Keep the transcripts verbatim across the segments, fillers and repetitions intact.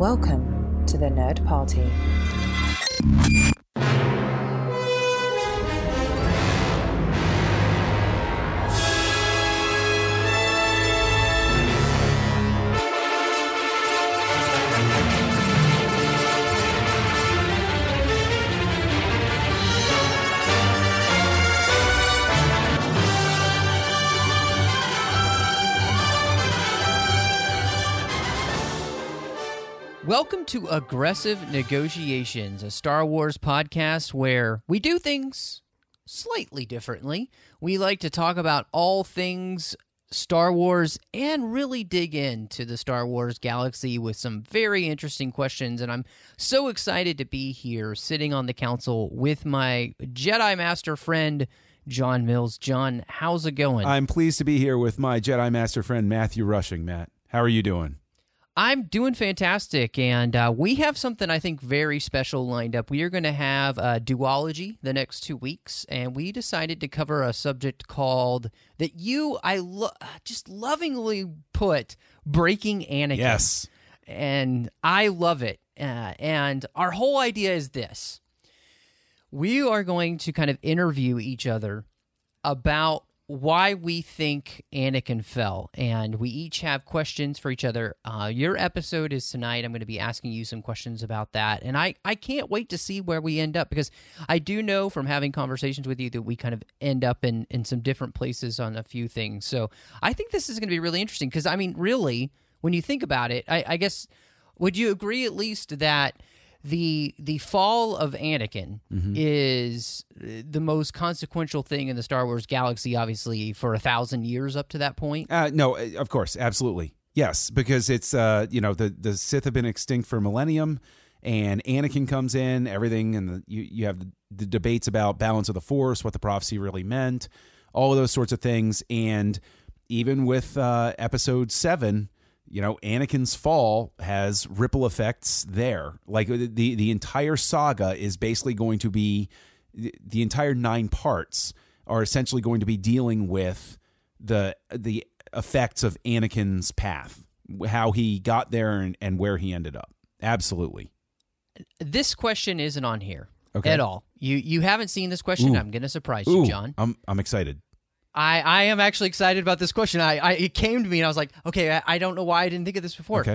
Welcome to the Nerd Party. Welcome to Aggressive Negotiations, a Star Wars podcast where we do things slightly differently. We like to talk about all things Star Wars and really dig into the Star Wars galaxy with some very interesting questions. And I'm so excited to be here sitting on the council with my Jedi Master friend, John Mills. John, how's it going? I'm pleased to be here with my Jedi Master friend, Matthew Rushing. Matt, how are you doing? I'm doing fantastic, and uh, we have something I think very special lined up. We are going to have a duology the next two weeks, and we decided to cover a subject called, that you, I lo- just lovingly put, Breaking Anakin. Yes. And I love it. Uh, and our whole idea is this. We are going to kind of interview each other about why we think Anakin fell, and we each have questions for each other. Uh, your episode is tonight. I'm going to be asking you some questions about that, and I, I can't wait to see where we end up, because I do know from having conversations with you that we kind of end up in, in some different places on a few things. So I think this is going to be really interesting, because, I mean, really, when you think about it, I, I guess, would you agree at least that The the fall of Anakin mm-hmm. is the most consequential thing in the Star Wars galaxy, obviously, for a thousand years up to that point? Uh, no, of course, absolutely. Yes, because it's, uh, you know, the, the Sith have been extinct for a millennium, and Anakin comes in, everything, and the, you, you have the, the debates about balance of the Force, what the prophecy really meant, all of those sorts of things. And even with uh, Episode seven, you know, Anakin's fall has ripple effects there. Like the the entire saga is basically going to be, the, the entire nine parts are essentially going to be dealing with the the effects of Anakin's path, how he got there and, and where he ended up. Absolutely. This question isn't on here okay. at all. You you haven't seen this question. Ooh. I'm going to surprise Ooh. you, John. I'm I'm excited. I, I am actually excited about this question. I, I it came to me and I was like, okay, I, I don't know why I didn't think of this before. Okay.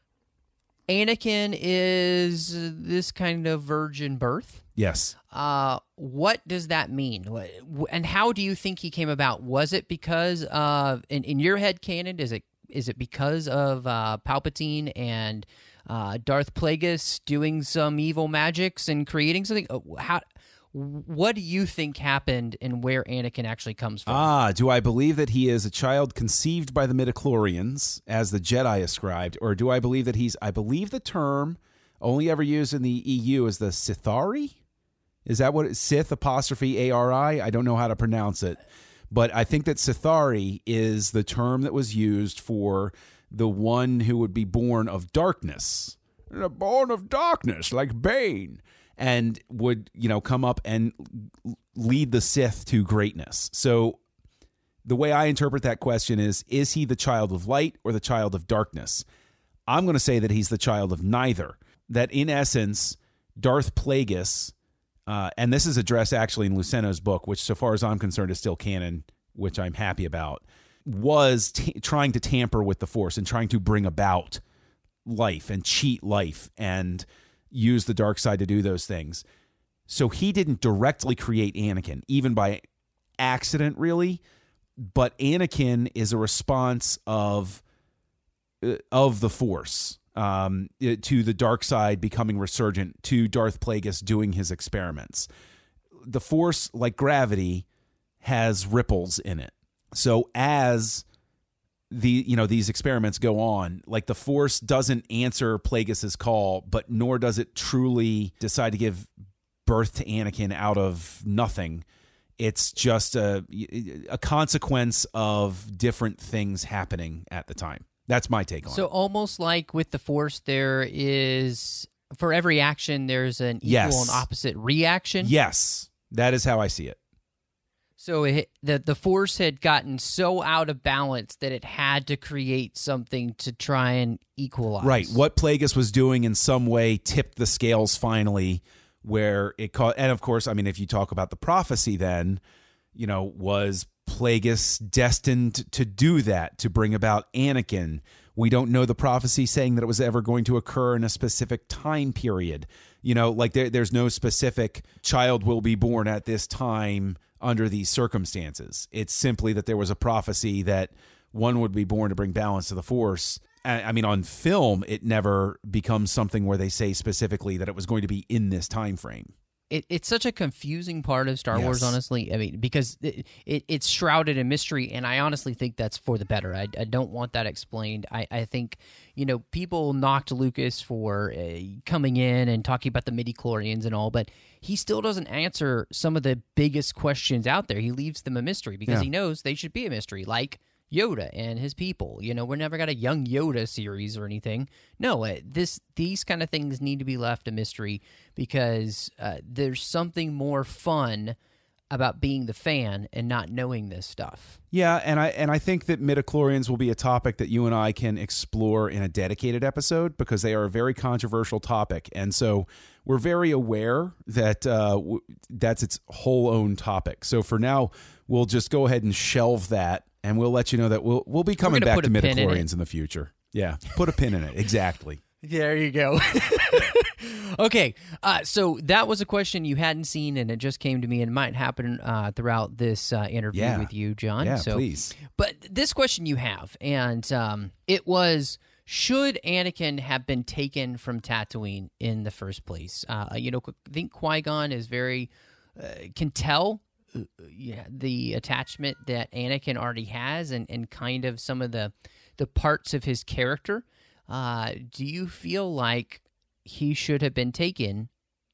Anakin is this kind of virgin birth. Yes. Uh, what does that mean? And how do you think he came about? Was it because of, in, in your head canon, is it is it because of uh, Palpatine and uh, Darth Plagueis doing some evil magics and creating something? How? What do you think happened and where Anakin actually comes from? Ah, do I believe that he is a child conceived by the midichlorians, as the Jedi ascribed, or do I believe that he's, I believe the term only ever used in the E U is the Sithari? Is that what it is? Sith apostrophe A R I? I don't know how to pronounce it. But I think that Sithari is the term that was used for the one who would be born of darkness. Born of darkness, like Bane. And would, you know, come up and lead the Sith to greatness. So the way I interpret that question is, is he the child of light or the child of darkness? I'm going to say that he's the child of neither. That in essence, Darth Plagueis, uh, and this is addressed actually in Luceno's book, which so far as I'm concerned is still canon, which I'm happy about, was t- trying to tamper with the Force and trying to bring about life and cheat life and use the dark side to do those things. So he didn't directly create Anakin, even by accident, really. But Anakin is a response of uh, of the Force um, to the dark side becoming resurgent, to Darth Plagueis doing his experiments. The Force, like gravity, has ripples in it. So as the you know these experiments go on, like the Force doesn't answer Plagueis's call, but nor does it truly decide to give birth to Anakin out of nothing. It's just a a consequence of different things happening at the time. That's my take on so it. So almost like with the Force, there is, for every action, there's an equal yes. and opposite reaction? Yes, that is how I see it. So it, the the Force had gotten so out of balance that it had to create something to try and equalize. Right. What Plagueis was doing in some way tipped the scales finally, where it caught. And of course, I mean, if you talk about the prophecy, then, you know, was Plagueis destined to do that, to bring about Anakin? We don't know the prophecy saying that it was ever going to occur in a specific time period. You know, like there, there's no specific child will be born at this time under these circumstances. It's simply that there was a prophecy that one would be born to bring balance to the Force. I mean, on film, it never becomes something where they say specifically that it was going to be in this time frame. It, it's such a confusing part of Star Yes. Wars, honestly. I mean, because it, it, it's shrouded in mystery, and I honestly think that's for the better. I, I don't want that explained. I, I think, you know, people knocked Lucas for uh, coming in and talking about the midichlorians and all, but he still doesn't answer some of the biggest questions out there. He leaves them a mystery because Yeah. he knows they should be a mystery, like Yoda and his people. You know, we're never got a young Yoda series or anything. No, uh, this these kind of things need to be left a mystery because uh, there's something more fun about being the fan and not knowing this stuff. Yeah, and I and I think that midichlorians will be a topic that you and I can explore in a dedicated episode because they are a very controversial topic, and so we're very aware that uh, w- that's its whole own topic. So for now, we'll just go ahead and shelve that, and we'll let you know that we'll we'll be coming gonna back put to a pin in midichlorians it. in the future. Yeah, put a pin in it. Exactly. There you go. Okay, uh, so that was a question you hadn't seen, and it just came to me, and might happen uh, throughout this uh, interview Yeah. with you, John. Yeah, so, please. But this question you have, and um, it was, should Anakin have been taken from Tatooine in the first place? Uh, you know, I think Qui-Gon is very, uh, can tell uh, yeah, the attachment that Anakin already has, and, and kind of some of the, the parts of his character. Uh, do you feel like he should have been taken,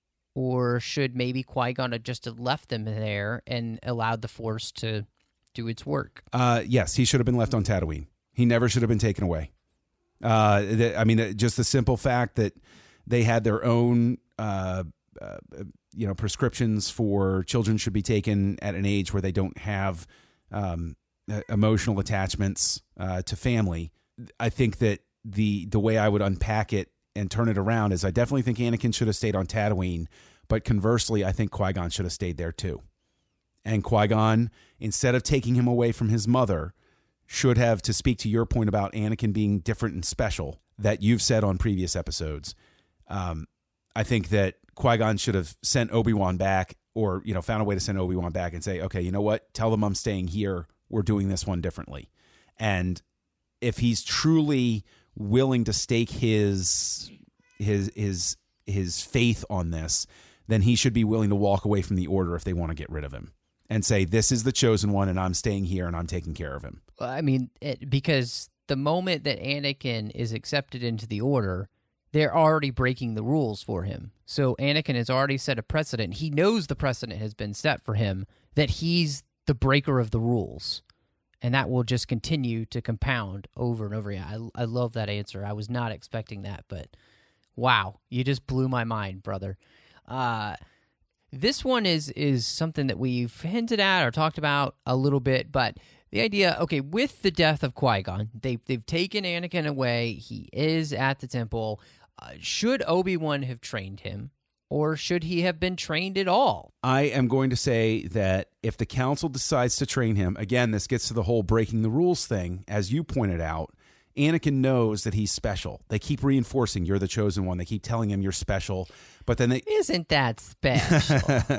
or should maybe Qui-Gon have just have left them there and allowed the Force to do its work? Uh, yes, he should have been left on Tatooine. He never should have been taken away. Uh, the, I mean, uh, just the simple fact that they had their own, uh, uh, you know, prescriptions for children should be taken at an age where they don't have um, uh, emotional attachments uh, to family. I think that the the way I would unpack it and turn it around is I definitely think Anakin should have stayed on Tatooine, but conversely, I think Qui-Gon should have stayed there too. And Qui-Gon, instead of taking him away from his mother, should have, to speak to your point about Anakin being different and special that you've said on previous episodes, um, I think that Qui-Gon should have sent Obi-Wan back, or, you know, found a way to send Obi-Wan back and say, okay, you know what? Tell them I'm staying here. We're doing this one differently. And if he's truly willing to stake his his his his faith on this, then he should be willing to walk away from the Order if they want to get rid of him and say, this is the chosen one and I'm staying here and I'm taking care of him. Well, I mean, it, because the moment that Anakin is accepted into the Order, they're already breaking the rules for him. So Anakin has already set a precedent. He knows the precedent has been set for him, that he's the breaker of the rules. And that will just continue to compound over and over. Yeah, I, I love that answer. I was not expecting that, but wow, you just blew my mind, brother. Uh, this one is is something that we've hinted at or talked about a little bit, but the idea, okay, with the death of Qui-Gon, they've, they've taken Anakin away. He is at the temple. Uh, should Obi-Wan have trained him, or should he have been trained at all? I am going to say that if the council decides to train him, again, this gets to the whole breaking the rules thing, as you pointed out, Anakin knows that he's special. They keep reinforcing, you're the chosen one. They keep telling him you're special, but then they... Isn't that special?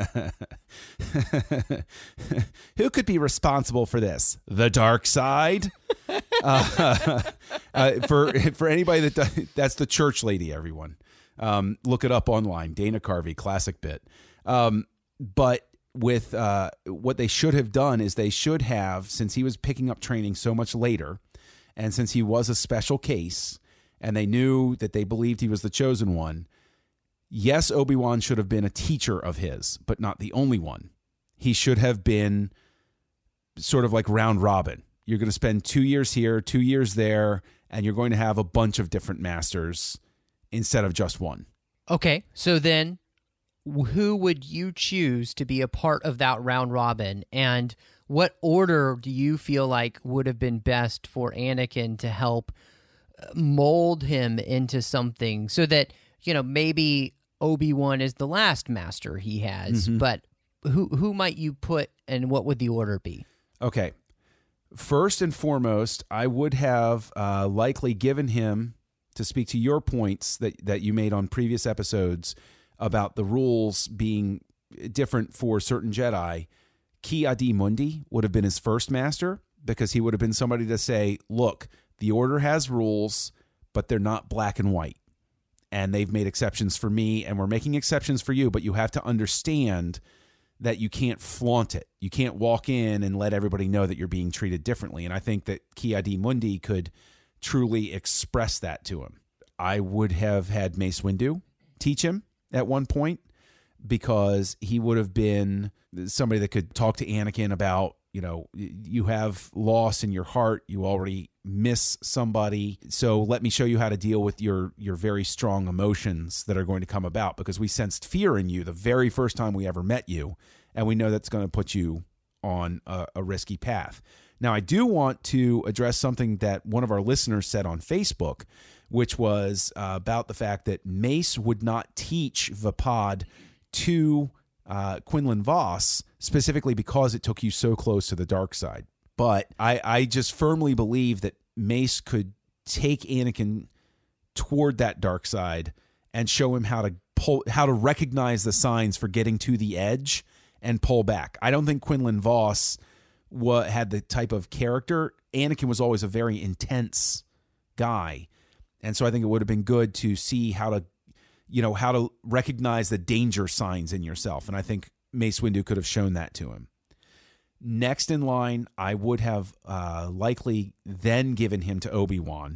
Who could be responsible for this? The dark side? uh, uh, for for anybody that... That's the church lady, everyone. Um, look it up online. Dana Carvey, classic bit. Um, but with uh, what they should have done is they should have, since he was picking up training so much later, and since he was a special case, and they knew that they believed he was the chosen one, yes, Obi-Wan should have been a teacher of his, but not the only one. He should have been sort of like round robin. You're going to spend two years here, two years there, and you're going to have a bunch of different masters instead of just one. Okay, so then who would you choose to be a part of that round robin, and what order do you feel like would have been best for Anakin to help mold him into something so that, you know, maybe Obi-Wan is the last master he has, Mm-hmm. but who who might you put and what would the order be? Okay. First and foremost, I would have uh, likely given him, to speak to your points that, that you made on previous episodes about the rules being different for certain Jedi, Ki-Adi-Mundi would have been his first master, because he would have been somebody to say, look, the Order has rules, but they're not black and white. And they've made exceptions for me, and we're making exceptions for you, but you have to understand that you can't flaunt it. You can't walk in and let everybody know that you're being treated differently. And I think that Ki-Adi-Mundi could truly express that to him. I would have had Mace Windu teach him at one point, because he would have been somebody that could talk to Anakin about, you know, you have loss in your heart. You already miss somebody. So let me show you how to deal with your your very strong emotions that are going to come about, because we sensed fear in you the very first time we ever met you. And we know that's going to put you on a, a risky path. Now, I do want to address something that one of our listeners said on Facebook, which was uh, about the fact that Mace would not teach Vapad to uh, Quinlan Vos, specifically because it took you so close to the dark side. But I, I just firmly believe that Mace could take Anakin toward that dark side and show him how to pull, how to recognize the signs for getting to the edge and pull back. I don't think Quinlan Vos wa- had the type of character. Anakin was always a very intense guy. And so I think it would have been good to see how to, you know, how to recognize the danger signs in yourself. And I think Mace Windu could have shown that to him. Next in line, I would have uh, likely then given him to Obi-Wan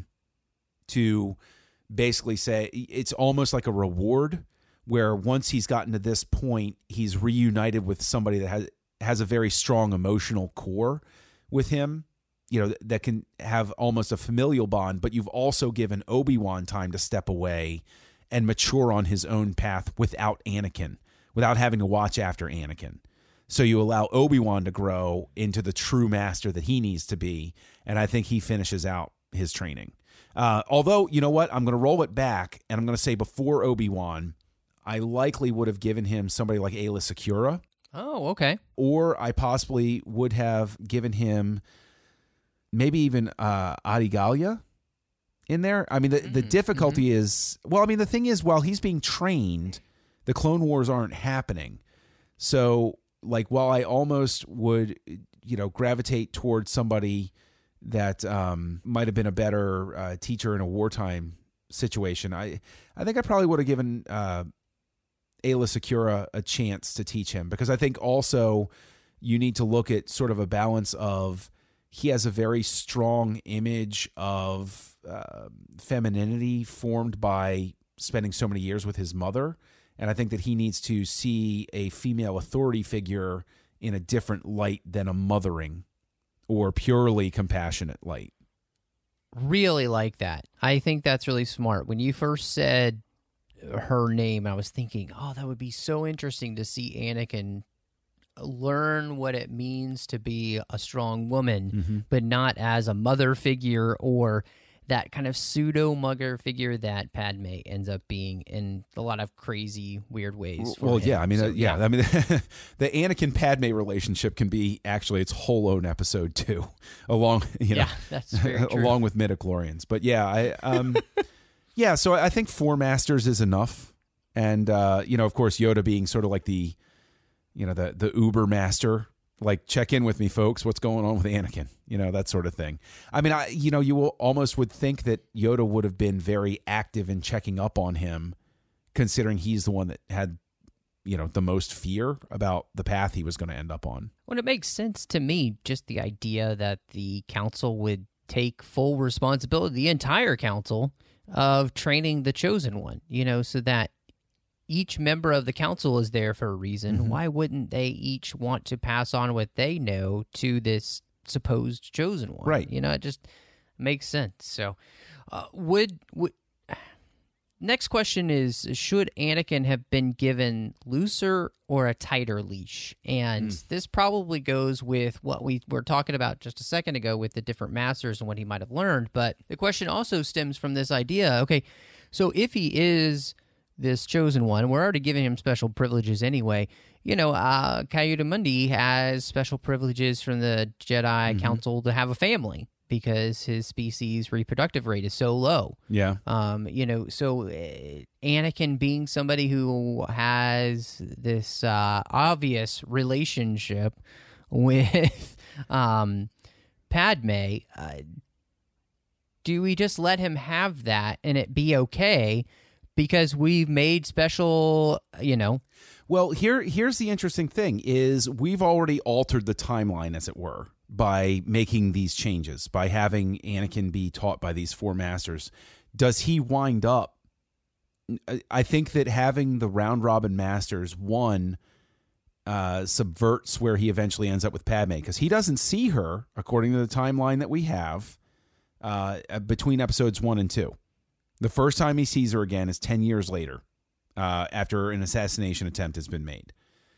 to basically say it's almost like a reward, where once he's gotten to this point, he's reunited with somebody that has has a very strong emotional core with him, you know, that can have almost a familial bond, but you've also given Obi-Wan time to step away and mature on his own path without Anakin, without having to watch after Anakin. So you allow Obi-Wan to grow into the true master that he needs to be, and I think he finishes out his training. Uh, although, you know what? I'm going to roll it back, and I'm going to say before Obi-Wan, I likely would have given him somebody like Aayla Secura. Oh, okay. Or I possibly would have given him maybe even uh, Adi Gallia in there. I mean, the, the difficulty mm-hmm. is, well, I mean, the thing is, while he's being trained, the Clone Wars aren't happening. So, like, while I almost would, you know, gravitate towards somebody that um, might have been a better uh, teacher in a wartime situation, I, I think I probably would have given uh, Aayla Secura a chance to teach him, because I think also you need to look at sort of a balance of, he has a very strong image of uh, femininity formed by spending so many years with his mother. And I think that he needs to see a female authority figure in a different light than a mothering or purely compassionate light. Really like that. I think that's really smart. When you first said her name, I was thinking, oh, that would be so interesting to see Anakin learn what it means to be a strong woman, mm-hmm. but not as a mother figure or that kind of pseudo-mugger figure that Padme ends up being in a lot of crazy, weird ways. For well, him. yeah, I mean, so, uh, yeah, yeah, I mean, the Anakin-Padme relationship can be actually its whole own episode too, along, you know, yeah, that's very true. along with midichlorians. But yeah, I, um, yeah, so I think four masters is enough, and uh, you know, of course, Yoda being sort of like the, you know, the the Uber master. Like, check in with me, folks. What's going on with Anakin? You know, that sort of thing. I mean, I, you know, you will almost would think that Yoda would have been very active in checking up on him, considering he's the one that had, you know, the most fear about the path he was going to end up on. Well, it makes sense to me, just the idea that the council would take full responsibility, the entire council, of training the chosen one, you know, so that each member of the council is there for a reason. Mm-hmm. Why wouldn't they each want to pass on what they know to this supposed chosen one? Right. You know, it just makes sense. So, uh, would would next question is, should Anakin have been given looser or a tighter leash? And mm. this probably goes with what we were talking about just a second ago with the different masters and what he might have learned. But the question also stems from this idea, okay, so if he is this chosen one, we're already giving him special privileges anyway. You know, uh, Ki-Adi-Mundi has special privileges from the Jedi mm-hmm. Council to have a family, because his species' reproductive rate is so low. Yeah. Um, you know, so uh, Anakin being somebody who has this uh, obvious relationship with um, Padme, uh, do we just let him have that and it be okay because we've made special, you know? Well, here here's the interesting thing is we've already altered the timeline, as it were, by making these changes, by having Anakin be taught by these four masters. Does he wind up? I think that having the round robin masters, one, uh, subverts where he eventually ends up with Padme, because he doesn't see her, according to the timeline that we have, uh, between episodes one and two. The first time he sees her again is ten years later, uh, after an assassination attempt has been made.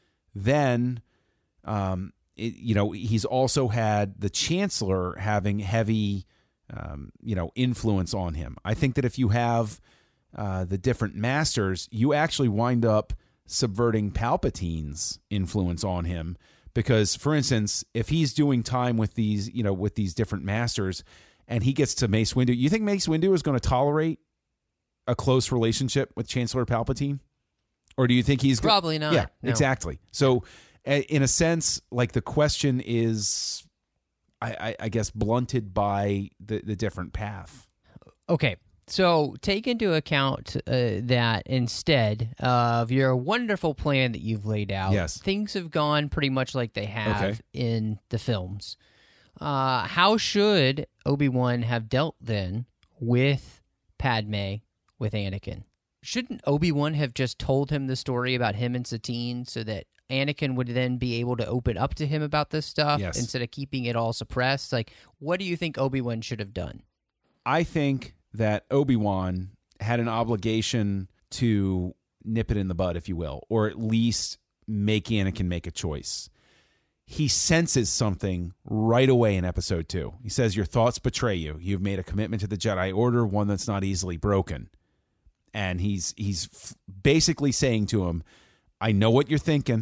Then, um, It, you know, he's also had the Chancellor having heavy, um, you know, influence on him. I think that if you have uh, the different masters, you actually wind up subverting Palpatine's influence on him. Because, for instance, if he's doing time with these, you know, with these different masters, and he gets to Mace Windu, you think Mace Windu is going to tolerate a close relationship with Chancellor Palpatine? Or do you think he's probably go- not? Yeah, no. exactly. So, in a sense, like the question is, I, I, I guess, blunted by the, the different path. Okay, so take into account uh, that instead of your wonderful plan that you've laid out, yes. things have gone pretty much like they have okay. in the films. Uh, how should Obi-Wan have dealt then with Padme, with Anakin? Shouldn't Obi-Wan have just told him the story about him and Satine so that Anakin would then be able to open up to him about this stuff yes. instead of keeping it all suppressed? Like, what do you think Obi-Wan should have done? I think that Obi-Wan had an obligation to nip it in the bud, if you will, or at least make Anakin make a choice. He senses something right away in episode two. He says, your thoughts betray you. You've made a commitment to the Jedi Order, one that's not easily broken. And he's he's f- basically saying to him, I know what you're thinking.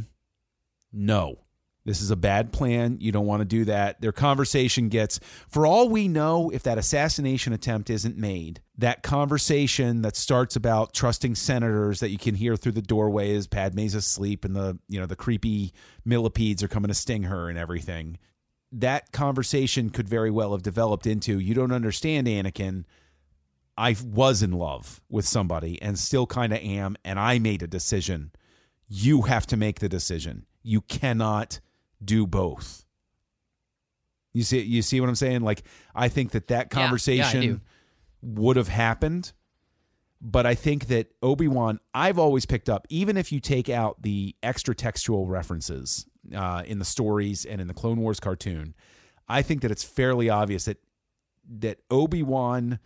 No, this is a bad plan. You don't want to do that. Their conversation gets, for all we know, if that assassination attempt isn't made, that conversation that starts about trusting senators that you can hear through the doorway as Padme's asleep and the, you know, the creepy millipedes are coming to sting her and everything. That conversation could very well have developed into, you don't understand, Anakin. I was in love with somebody and still kind of am, and I made a decision. You have to make the decision. You cannot do both. You see, you see what I'm saying? Like, I think that that conversation yeah, yeah, would have happened, but I think that Obi-Wan, I've always picked up, even if you take out the extra textual references uh, in the stories and in the Clone Wars cartoon, I think that it's fairly obvious that that Obi-Wan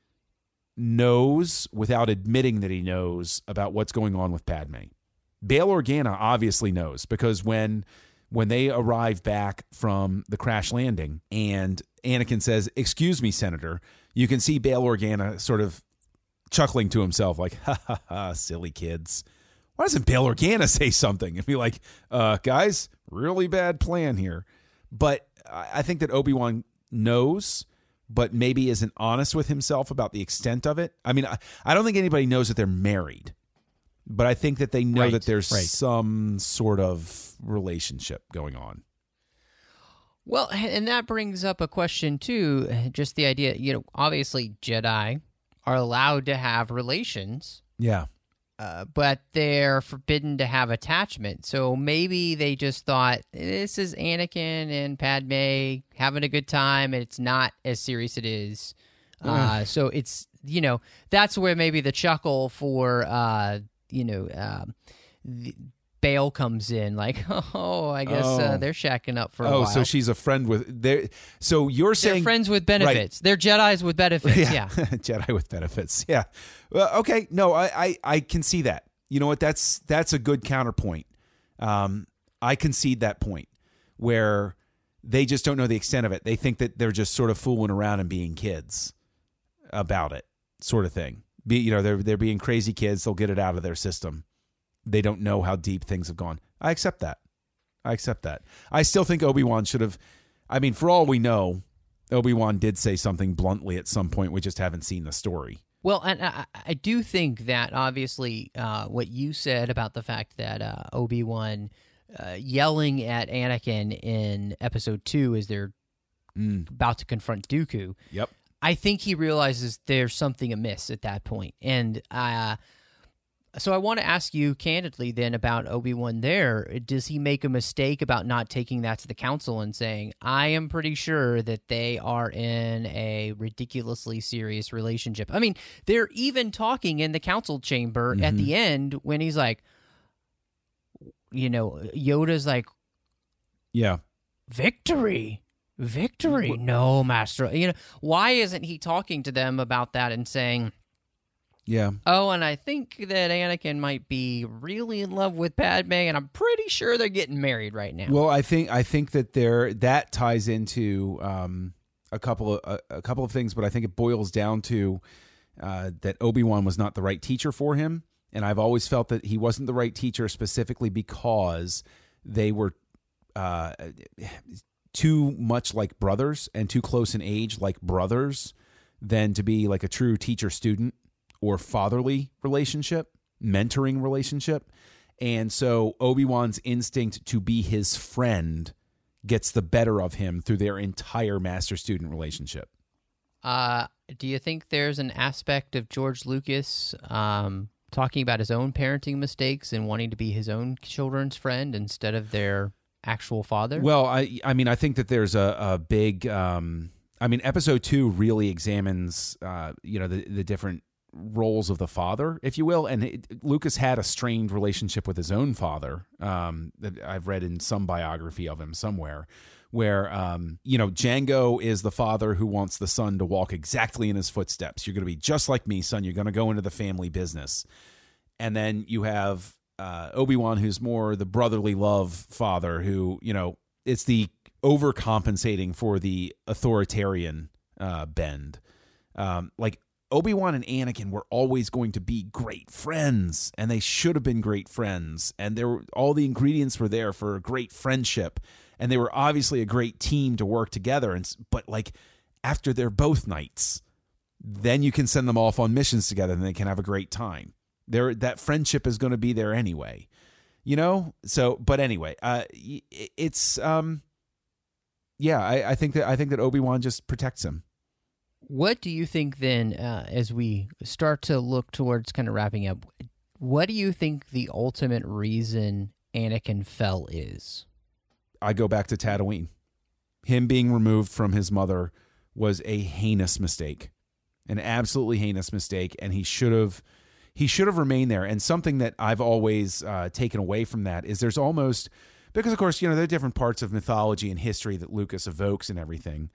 knows without admitting that he knows about what's going on with Padme. Bail Organa obviously knows, because when when they arrive back from the crash landing and Anakin says, excuse me, Senator, you can see Bail Organa sort of chuckling to himself like, ha ha ha, silly kids. Why doesn't Bail Organa say something and be like, uh, guys, really bad plan here. But I think that Obi-Wan knows, but maybe isn't honest with himself about the extent of it. I mean, I, I don't think anybody knows that they're married, but I think that they know right, that there's right. some sort of relationship going on. Well, and that brings up a question too, just the idea, you know, obviously Jedi are allowed to have relations. Yeah. Uh, but they're forbidden to have attachment. So maybe they just thought, this is Anakin and Padme having a good time, and it's not as serious as it is. Uh, so it's, you know, that's where maybe the chuckle for, uh, you know, uh, the Bail comes in, like, oh, I guess Oh. uh, they're shacking up for a Oh, while. so she's a friend with there. So you're They're saying friends with benefits. They're Jedis with benefits. Yeah. Jedi with benefits. Yeah. Well, okay. No, I, I I can see that. You know what? That's that's a good counterpoint. Um, I concede that point where they just don't know the extent of it. They think that they're just sort of fooling around and being kids about it, sort of thing. Be you know they're they're being crazy kids. They'll get it out of their system. They don't know how deep things have gone. I accept that. I accept that. I still think Obi-Wan should have. I mean, for all we know, Obi-Wan did say something bluntly at some point. We just haven't seen the story. Well, and I, I do think that obviously uh, what you said about the fact that uh, Obi-Wan uh, yelling at Anakin in Episode Two as they're Mm. about to confront Dooku. Yep. I think he realizes there's something amiss at that point. And uh, so I want to ask you candidly then about Obi-Wan there. Does he make a mistake about not taking that to the council and saying, I am pretty sure that they are in a ridiculously serious relationship? I mean, they're even talking in the council chamber Mm-hmm. at the end when he's like, you know, Yoda's like, Yeah. victory. Victory. No, Master. You know, why isn't he talking to them about that and saying, Yeah. oh, and I think that Anakin might be really in love with Padme, and I'm pretty sure they're getting married right now. Well, I think I think that there that ties into um, a couple of a, a couple of things, but I think it boils down to uh, that Obi-Wan was not the right teacher for him, and I've always felt that he wasn't the right teacher specifically because they were uh, too much like brothers and too close in age like brothers than to be like a true teacher-student or fatherly relationship, mentoring relationship. And so Obi-Wan's instinct to be his friend gets the better of him through their entire master-student relationship. Uh, do you think there's an aspect of George Lucas um, talking about his own parenting mistakes and wanting to be his own children's friend instead of their actual father? Well, I I mean, I think that there's a, a big... Um, I mean, episode two really examines, uh, you know, the, the different roles of the father, if you will. And it, Lucas had a strained relationship with his own father um, that I've read in some biography of him somewhere, where, um, you know, Django is the father who wants the son to walk exactly in his footsteps. You're going to be just like me, son. You're going to go into the family business. And then you have uh, Obi-Wan, who's more the brotherly love father who, you know, it's the overcompensating for the authoritarian uh, bend. Um, like, Obi-Wan and Anakin were always going to be great friends, and they should have been great friends. And there were all the ingredients were there for a great friendship, and they were obviously a great team to work together. And but like after they're both knights, then you can send them off on missions together, and they can have a great time. There, that friendship is going to be there anyway, you know. So, but anyway, uh, it's um, yeah, I, I think that I think that Obi-Wan just protects him. What do you think then, uh, as we start to look towards kind of wrapping up, what do you think the ultimate reason Anakin fell is? I go back to Tatooine. Him being removed from his mother was a heinous mistake, an absolutely heinous mistake, and he should have he should have remained there. And something that I've always uh, taken away from that is there's almost, because of course, you know, there are different parts of mythology and history that Lucas evokes and everything.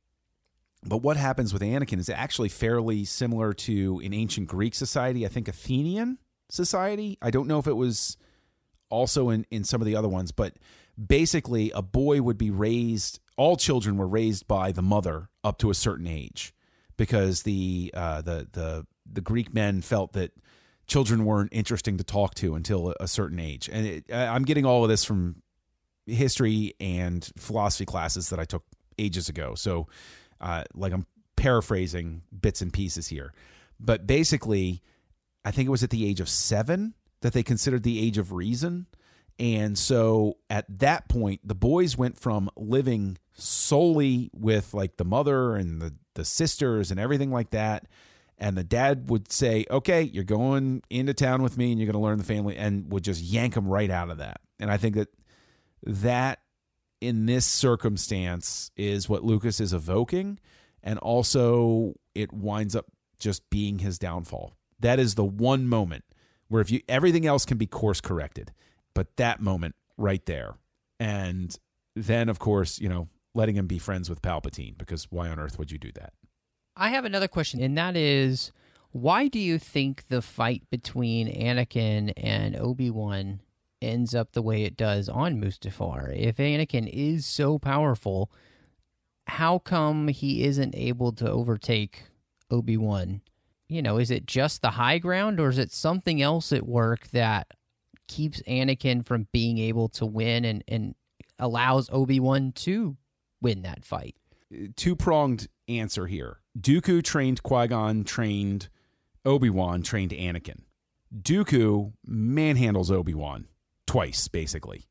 But what happens with Anakin is actually fairly similar to in ancient Greek society, I think Athenian society. I don't know if it was also in, in some of the other ones, but basically a boy would be raised, all children were raised by the mother up to a certain age because the uh, the the the Greek men felt that children weren't interesting to talk to until a certain age. And it, I'm getting all of this from history and philosophy classes that I took ages ago. So Uh, like I'm paraphrasing bits and pieces here. But basically, I think it was at the age of seven that they considered the age of reason. And so at that point, the boys went from living solely with like the mother and the, the sisters and everything like that. And the dad would say, okay, you're going into town with me and you're going to learn the family, and would just yank them right out of that. And I think that that in this circumstance is what Lucas is evoking, and also it winds up just being his downfall. That is the one moment where if you everything else can be course corrected. but that moment right there. And then, of course, you know, letting him be friends with Palpatine, because why on earth would you do that? I have another question, and that is, why do you think the fight between Anakin and Obi-Wan ends up the way it does on Mustafar? If Anakin is so powerful, how come he isn't able to overtake Obi-Wan? You know, is it just the high ground, or is it something else at work that keeps Anakin from being able to win and, and allows Obi-Wan to win that fight? Two-pronged answer here. Dooku trained Qui-Gon, trained Obi-Wan, trained Anakin. Dooku manhandles Obi-Wan twice, basically.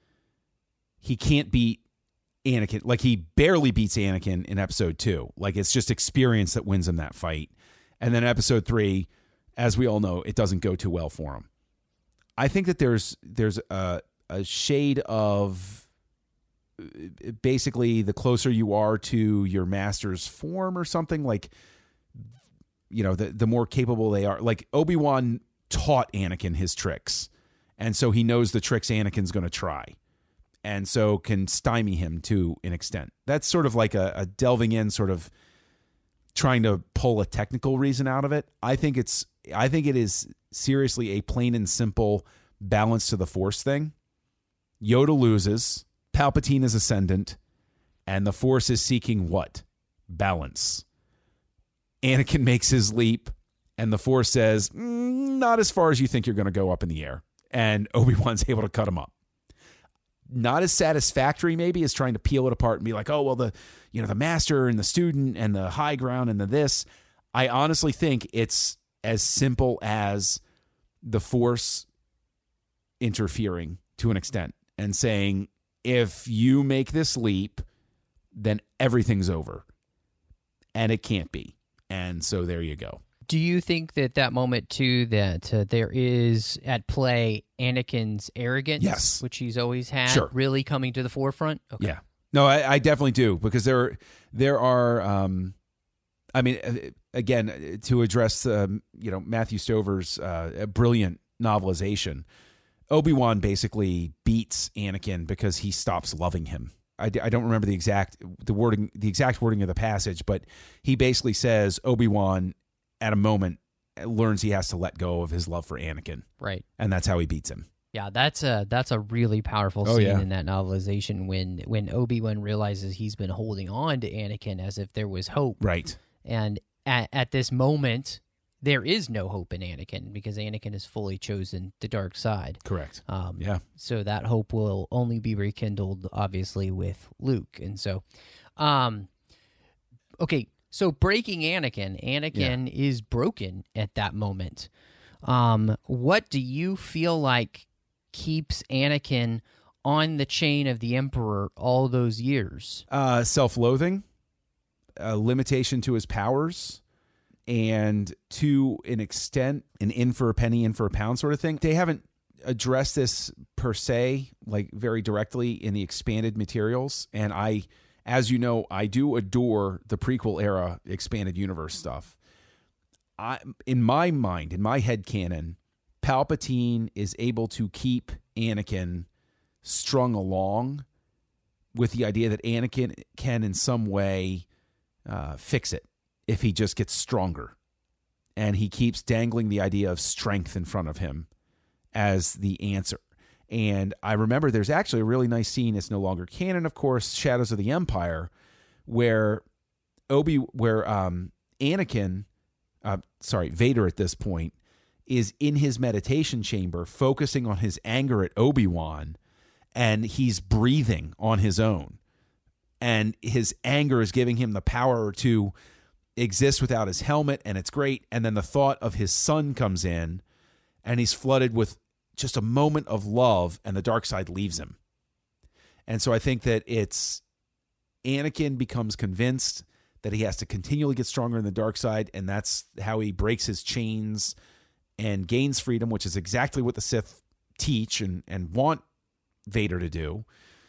He can't beat Anakin. Like, he barely beats Anakin in episode two. Like, it's just experience that wins him that fight. And then episode three, as we all know, it doesn't go too well for him. I think that there's there's a, a shade of basically the closer you are to your master's form or something, like, you know, the, the more capable they are. Like, Obi-Wan taught Anakin his tricks, and so he knows the tricks Anakin's going to try, and so can stymie him to an extent. That's sort of like a, a delving in, sort of trying to pull a technical reason out of it. I think it's I think it is seriously a plain and simple balance to the Force thing. Yoda loses, Palpatine is ascendant, and the Force is seeking what? Balance. Anakin makes his leap, and the Force says, mm, not as far as you think you're going to go up in the air. And Obi-Wan's able to cut him up. Not as satisfactory, maybe, as trying to peel it apart and be like, oh, well, the you know the master and the student and the high ground and the this. I honestly think it's as simple as the Force interfering to an extent and saying, if you make this leap, then everything's over. And it can't be. And so there you go. Do you think that that moment, too, that uh, there is at play Anakin's arrogance, yes, which he's always had, sure, really coming to the forefront? Okay. Yeah. No, I, I definitely do, because there, there are, um, I mean, again, to address, um, you know, Matthew Stover's uh, brilliant novelization, Obi-Wan basically beats Anakin because he stops loving him. I, I don't remember the exact the wording, the exact wording of the passage, but he basically says Obi-Wan at a moment learns he has to let go of his love for Anakin. Right. And that's how he beats him. Yeah, that's a that's a really powerful oh, scene yeah. in that novelization when when Obi-Wan realizes he's been holding on to Anakin as if there was hope. Right. And at, at this moment, there is no hope in Anakin because Anakin has fully chosen the dark side. Correct. Um, yeah. So that hope will only be rekindled, obviously, with Luke. And so, um, okay, so breaking Anakin, Anakin yeah. is broken at that moment. Um, what do you feel like keeps Anakin on the chain of the Emperor all those years? Uh, self-loathing, a limitation to his powers, and to an extent, an in for a penny, in for a pound sort of thing. They haven't addressed this per se, like very directly in the expanded materials. And I, as you know, I do adore the prequel era expanded universe stuff. I, in my mind, in my headcanon, Palpatine is able to keep Anakin strung along with the idea that Anakin can in some way uh, fix it if he just gets stronger. And he keeps dangling the idea of strength in front of him as the answer. And I remember there's actually a really nice scene, it's no longer canon, of course, Shadows of the Empire, where Obi, where um, Anakin, uh, sorry, Vader at this point, is in his meditation chamber focusing on his anger at Obi-Wan, and he's breathing on his own. And his anger is giving him the power to exist without his helmet, and it's great. And then the thought of his son comes in, and he's flooded with just a moment of love, and the dark side leaves him. And so I think that it's Anakin becomes convinced that he has to continually get stronger in the dark side, and that's how he breaks his chains and gains freedom, which is exactly what the Sith teach and, and want Vader to do.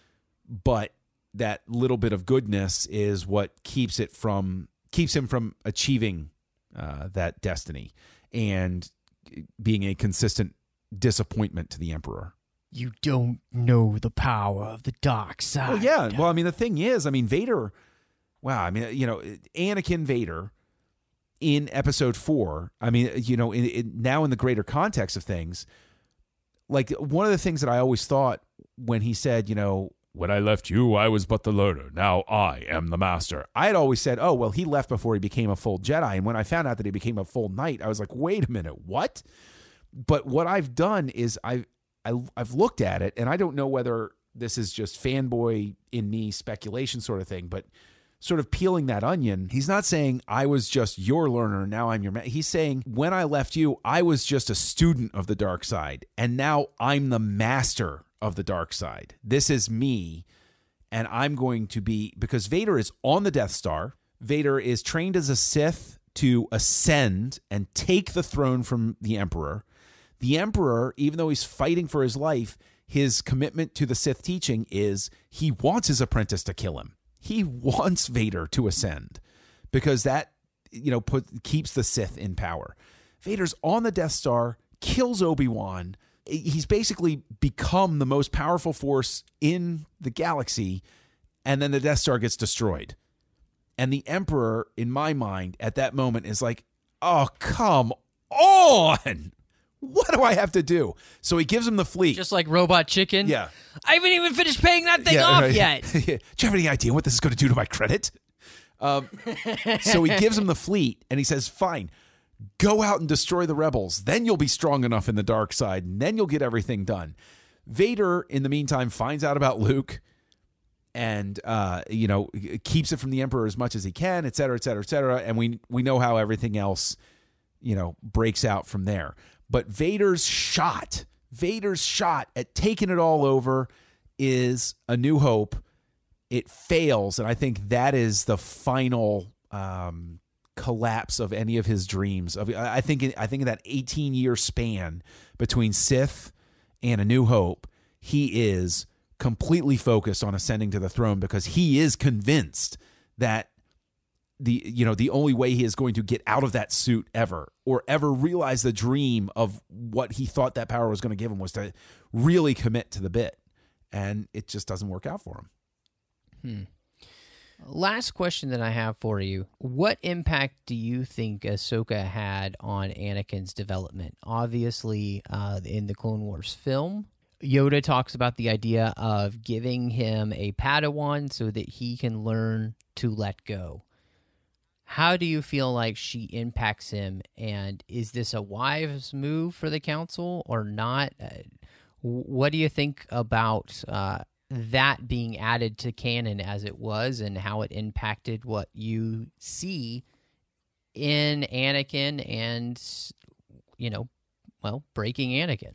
But that little bit of goodness is what keeps it from keeps him from achieving uh, that destiny and being a consistent disappointment to the Emperor. You don't know the power of the dark side. Well, yeah. Well, I mean, the thing is, I mean, Vader, wow, I mean, you know, Anakin Vader in episode four, I mean, you know, in, in, now in the greater context of things, like one of the things that I always thought when he said, you know, when I left you, I was but the learner. Now I am the master. I had always said, oh, well, he left before he became a full Jedi. And when I found out that he became a full knight, I was like, wait a minute, what? But what I've done is I've, I, I've looked at it, and I don't know whether this is just fanboy in me speculation sort of thing, but sort of peeling that onion, he's not saying I was just your learner, now I'm your man. He's saying when I left you, I was just a student of the dark side, and now I'm the master of the dark side. This is me, and I'm going to be, because Vader is on the Death Star. Vader is trained as a Sith to ascend and take the throne from the Emperor. The Emperor, even though he's fighting for his life, his commitment to the Sith teaching is he wants his apprentice to kill him. He wants Vader to ascend because that, you know, put keeps the Sith in power. Vader's on the Death Star, kills Obi-Wan. He's basically become the most powerful force in the galaxy, and then the Death Star gets destroyed. And the Emperor, in my mind, at that moment is like, oh, come on! What do I have to do? So he gives him the fleet. Just like Robot Chicken? Yeah. I haven't even finished paying that thing yeah, off right. yet. Do you have any idea what this is going to do to my credit? Um, so he gives him the fleet, and he says, fine, go out and destroy the rebels. Then you'll be strong enough in the dark side, and then you'll get everything done. Vader, in the meantime, finds out about Luke and, uh, you know, keeps it from the Emperor as much as he can, et cetera, et cetera, et cetera. And we, we know how everything else, you know, breaks out from there. But Vader's shot, Vader's shot at taking it all over is A New Hope. It fails, and I think that is the final um, collapse of any of his dreams. Of I think I think in that eighteen-year span between Sith and A New Hope, he is completely focused on ascending to the throne because he is convinced that the you know the only way he is going to get out of that suit ever or ever realize the dream of what he thought that power was going to give him was to really commit to the bit, and it just doesn't work out for him. Hmm. Last question that I have for you. What impact do you think Ahsoka had on Anakin's development? Obviously, uh, in the Clone Wars film, Yoda talks about the idea of giving him a Padawan so that he can learn to let go. How do you feel like she impacts him, and is this a wise move for the Council or not? Uh, what do you think about uh, that being added to canon as it was and how it impacted what you see in Anakin and, you know, well, breaking Anakin?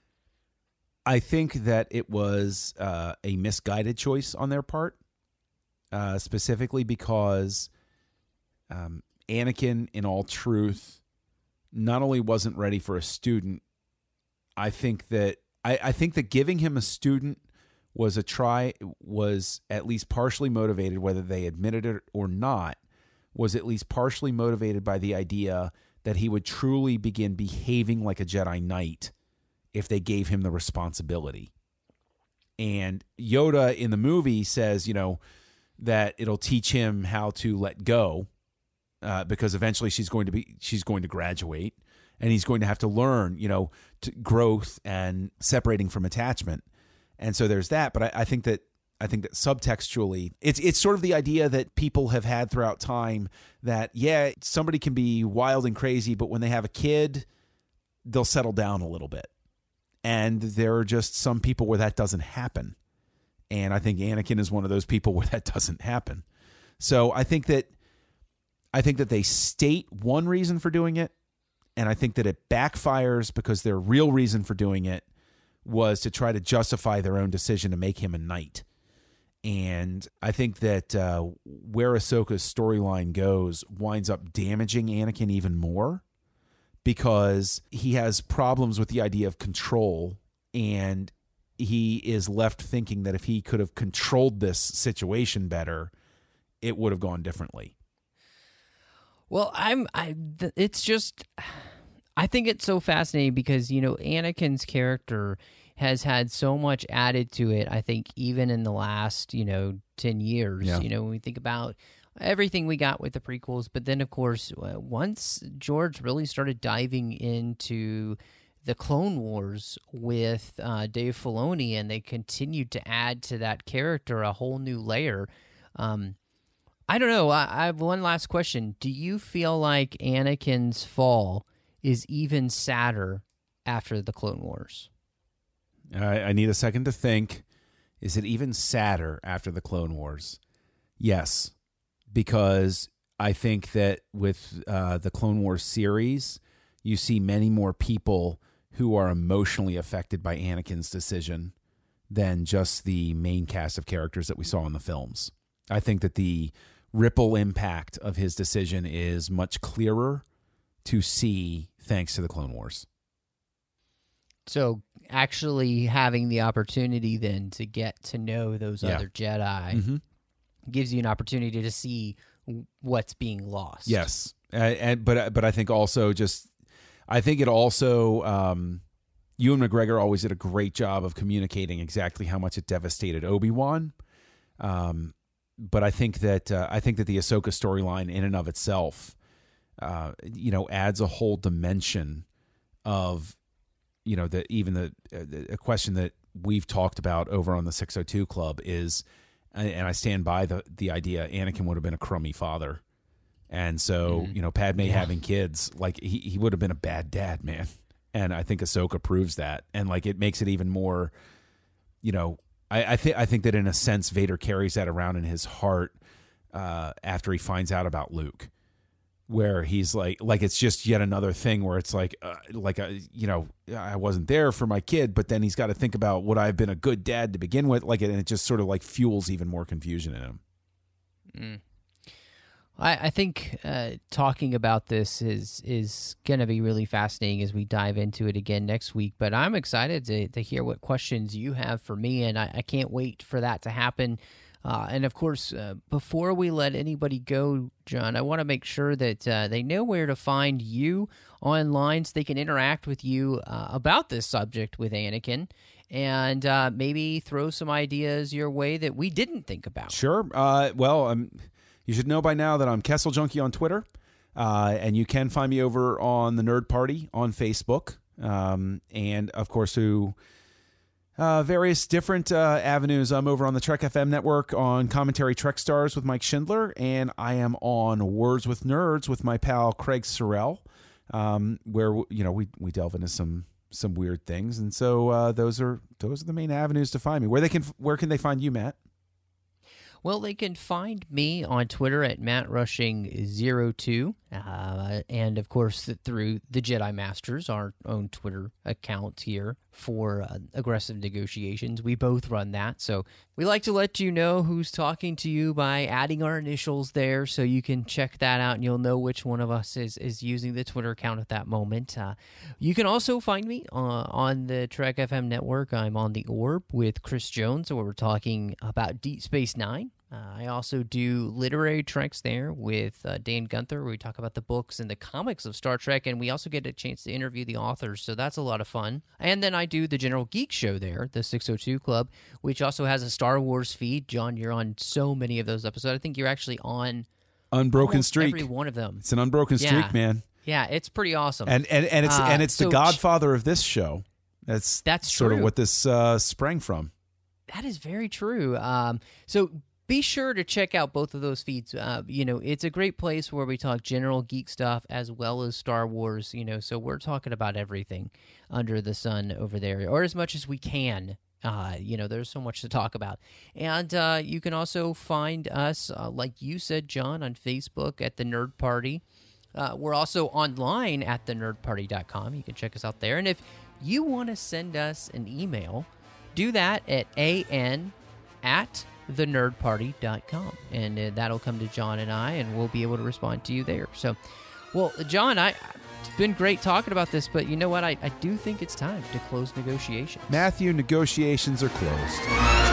I think that it was uh, a misguided choice on their part, uh, specifically because um, Anakin, in all truth, not only wasn't ready for a student, I think that I, I think that giving him a student was a try was at least partially motivated, whether they admitted it or not, was at least partially motivated by the idea that he would truly begin behaving like a Jedi Knight if they gave him the responsibility. And Yoda in the movie says, you know, that it'll teach him how to let go, uh, because eventually she's going to be she's going to graduate, and he's going to have to learn, you know, to growth and separating from attachment. And so there's that. But I, I think that I think that subtextually, it's it's sort of the idea that people have had throughout time that, yeah, somebody can be wild and crazy, but when they have a kid, they'll settle down a little bit. And there are just some people where that doesn't happen. And I think Anakin is one of those people where that doesn't happen. So I think that I think that they state one reason for doing it, and I think that it backfires because their real reason for doing it was to try to justify their own decision to make him a knight. And I think that uh, where Ahsoka's storyline goes winds up damaging Anakin even more because he has problems with the idea of control, and he is left thinking that if he could have controlled this situation better, it would have gone differently. Well, I'm I it's just I think it's so fascinating because, you know, Anakin's character has had so much added to it, I think, even in the last, you know, ten years. Yeah. You know, when we think about everything we got with the prequels, but then, of course, uh, once George really started diving into the Clone Wars with uh, Dave Filoni, and they continued to add to that character a whole new layer. Um, I don't know. I, I have one last question. Do you feel like Anakin's fall is even sadder after the Clone Wars? I, I need a second to think. Is it even sadder after the Clone Wars? Yes, because I think that with uh, the Clone Wars series, you see many more people who are emotionally affected by Anakin's decision than just the main cast of characters that we saw in the films. I think that the ripple impact of his decision is much clearer to see thanks to the Clone Wars. So actually having the opportunity then to get to know those Yeah. other Jedi Mm-hmm. gives you an opportunity to see what's being lost. Yes, uh, and but but I think also just I think it also um, Ewan McGregor always did a great job of communicating exactly how much it devastated Obi-Wan. Um, but I think that uh, I think that the Ahsoka storyline in and of itself, uh, you know, adds a whole dimension of, you know, that even the uh, a question that we've talked about over on the six oh two Club is, and I stand by the the idea, Anakin would have been a crummy father. And so, Mhm. you know, Padme Yeah. having kids, like he, he would have been a bad dad, man. And I think Ahsoka proves that. And like it makes it even more, you know, I, I think I think that in a sense Vader carries that around in his heart uh, after he finds out about Luke, where he's like, like it's just yet another thing where it's like, uh, like a, you know, I wasn't there for my kid, but then he's got to think about would I have been a good dad to begin with, like, and it just sort of like fuels even more confusion in him. Mm. I, I think uh, talking about this is is going to be really fascinating as we dive into it again next week. But I'm excited to, to hear what questions you have for me, and I, I can't wait for that to happen. Uh, and of course, uh, before we let anybody go, John, I want to make sure that uh, they know where to find you online so they can interact with you uh, about this subject with Anakin, and uh, maybe throw some ideas your way that we didn't think about. Sure. Uh, well, um, you should know by now that I'm Kessel Junkie on Twitter, uh, and you can find me over on the Nerd Party on Facebook, um, and of course, through uh, various different uh, avenues. I'm over on the Trek F M network on Commentary Trek Stars with Mike Schindler, and I am on Words with Nerds with my pal Craig Sorrell, um, where you know we we delve into some some weird things, and so uh, those are those are the main avenues to find me. Where they can where can they find you, Matt? Well, they can find me on Twitter at Matt Rushing zero two, uh, and of course through the Jedi Masters, our own Twitter account here for uh, Aggressive Negotiations. We both run that, so we like to let you know who's talking to you by adding our initials there, so you can check that out, and you'll know which one of us is, is using the Twitter account at that moment. Uh, you can also find me uh, on the Trek F M network. I'm on the Orb with Chris Jones, where we're talking about Deep Space Nine. Uh, I also do literary treks there with uh, Dan Gunther, where we talk about the books and the comics of Star Trek, and we also get a chance to interview the authors, so that's a lot of fun. And then I do the General Geek Show there, the six oh two Club, which also has a Star Wars feed. John, you're on so many of those episodes. I think you're actually on Unbroken almost streak. every one of them. It's an unbroken streak, Yeah. man. Yeah, it's pretty awesome. And and, and it's Uh, and it's so the ch- godfather of this show. That's That's sort of true. what this uh, sprang from. That is very true. Um, so be sure to check out both of those feeds. Uh, you know, it's a great place where we talk general geek stuff as well as Star Wars. You know, so we're talking about everything under the sun over there, or as much as we can. Uh, you know, there's so much to talk about. And uh, you can also find us, uh, like you said, John, on Facebook at The Nerd Party. Uh, we're also online at the nerd party dot com. You can check us out there. And if you want to send us an email, do that at an at the nerd party dot com. And uh, that'll come to John and I, and we'll be able to respond to you there. So, well, John, I it's been great talking about this, but you know what? I, I do think it's time to close negotiations. Matthew, negotiations are closed.